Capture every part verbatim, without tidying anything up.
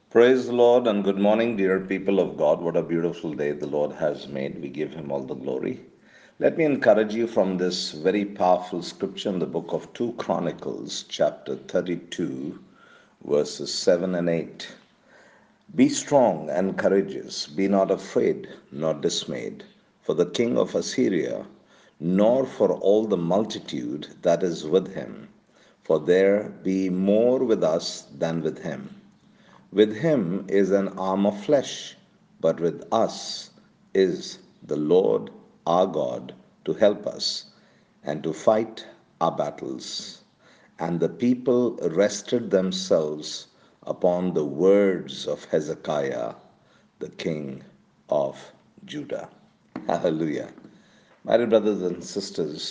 Praise the Lord and good morning, dear people of God. What a beautiful day the Lord has made. We give Him all the glory. Let me encourage you from this very powerful scripture in the book of two Chronicles, chapter thirty-two, verses seven and eight. Be strong and courageous, be not afraid nor dismayed, for the king of Assyria, nor for all the multitude that is with him, for there be more with us than with him. With him is an arm of flesh, but with us is the Lord our God to help us and to fight our battles. And the people rested themselves upon the words of Hezekiah, the king of Judah. Hallelujah. My dear brothers and sisters,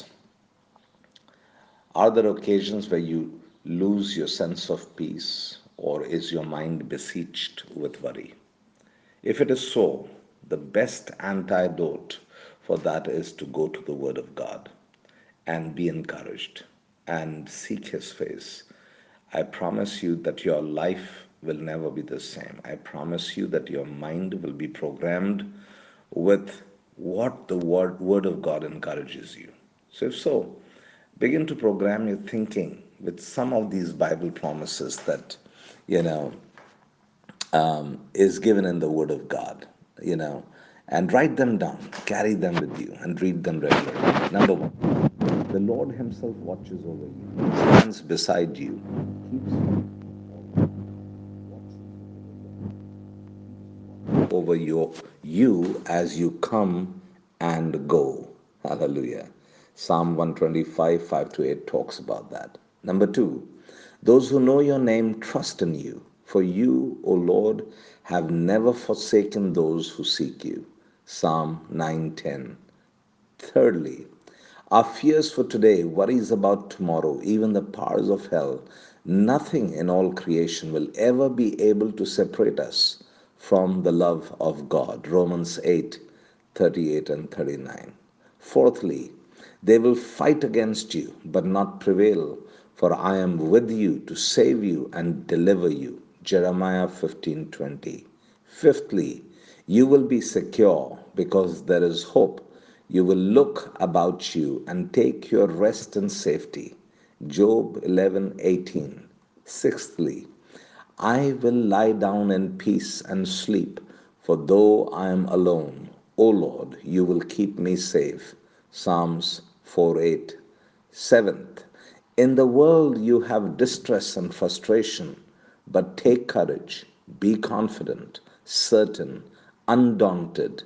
are there occasions where you lose your sense of peace, or is your mind besieged with worry? If it is so, the best antidote for that is to go to the Word of God and be encouraged and seek His face. I promise you that your life will never be the same. I promise you that your mind will be programmed with what the Word, word of God encourages you. So, if so, begin to program your thinking with some of these Bible promises that, you know, um, is given in the Word of God, you know, and write them down, carry them with you, and read them regularly. Number one, the Lord Himself watches over you, stands beside you, keeps you over your you as you come and go. Hallelujah. Psalm one twenty-five, five to eight talks about that. Number two, those who know your name trust in you, for you, O Lord, have never forsaken those who seek you. Psalm nine ten. Thirdly, our fears for today, worries about tomorrow, even the powers of hell, nothing in all creation will ever be able to separate us from the love of God. Romans eight thirty-eight and thirty-nine. Fourthly, they will fight against you, but not prevail, for I am with you to save you and deliver you. Jeremiah fifteen twenty. Fifthly, you will be secure because there is hope. You will look about you and take your rest in safety. Job eleven eighteen. Sixthly, I will lie down in peace and sleep, for though I am alone, O Lord, you will keep me safe. Psalms four eight. Seventh, in the world you have distress and frustration, but take courage, be confident, certain, undaunted.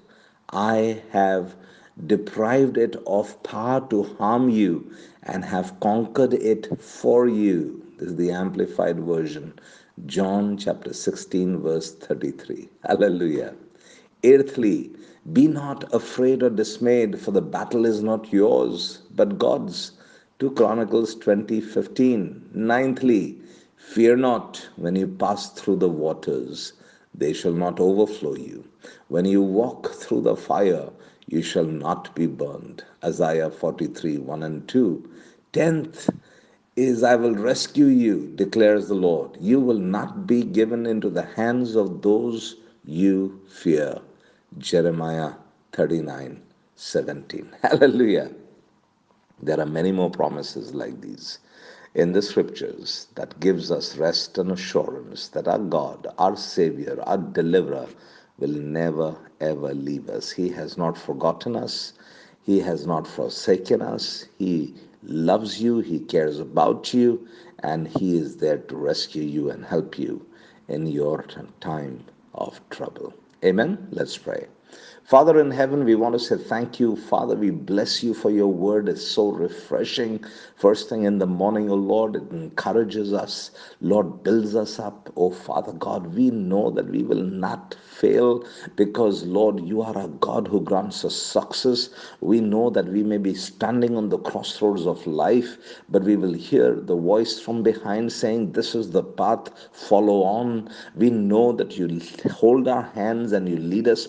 I have deprived it of power to harm you and have conquered it for you. This is the Amplified Version. John chapter sixteen, verse thirty-three. Hallelujah. Eighthly, be not afraid or dismayed, for the battle is not yours, but God's. two Chronicles twenty fifteen. Ninthly, fear not when you pass through the waters, they shall not overflow you. When you walk through the fire, you shall not be burned. Isaiah forty-three one and two. Tenth is, I will rescue you, declares the Lord. You will not be given into the hands of those you fear. Jeremiah thirty-nine seventeen. Hallelujah. There are many more promises like these in the scriptures that gives us rest and assurance that our God, our Savior, our deliverer will never ever leave us. He has not forgotten us. He has not forsaken us. He loves you. He cares about you, and He is there to rescue you and help you in your time of trouble. Amen. Let's pray. Father in heaven, we want to say thank you. Father, we bless you for your word. It's so refreshing. First thing in the morning, oh Lord, it encourages us. Lord, builds us up. Oh Father God, we know that we will not fail because, Lord, you are a God who grants us success. We know that we may be standing on the crossroads of life, but we will hear the voice from behind saying, this is the path, follow on. We know that you hold our hands and you lead us beside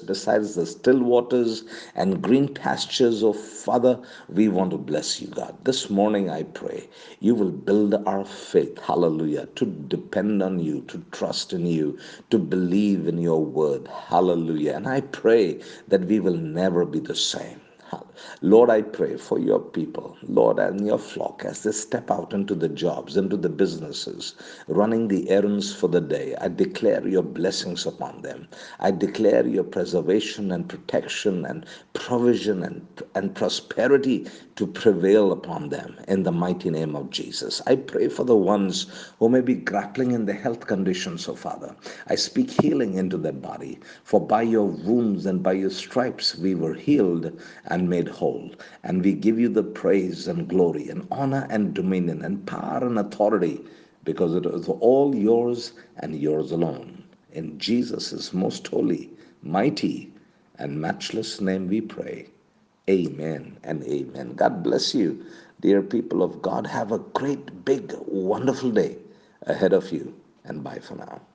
as the still waters and green pastures. Oh Father, we want to bless you, God. This morning I pray you will build our faith, hallelujah, to depend on you, to trust in you, to believe in your word, hallelujah. And I pray that we will never be the same. Lord, I pray for your people, Lord, and your flock as they step out into the jobs, into the businesses, running the errands for the day. I declare your blessings upon them. I declare your preservation and protection and provision and, and prosperity to prevail upon them in the mighty name of Jesus. I pray for the ones who may be grappling in the health conditions, oh Father. I speak healing into their body, for by your wounds and by your stripes we were healed and made whole. And we give you the praise and glory and honor and dominion and power and authority, because it is all yours and yours alone. In Jesus' most holy, mighty, and matchless name we pray. Amen and amen. God bless you, dear people of God. Have a great, big, wonderful day ahead of you, and bye for now.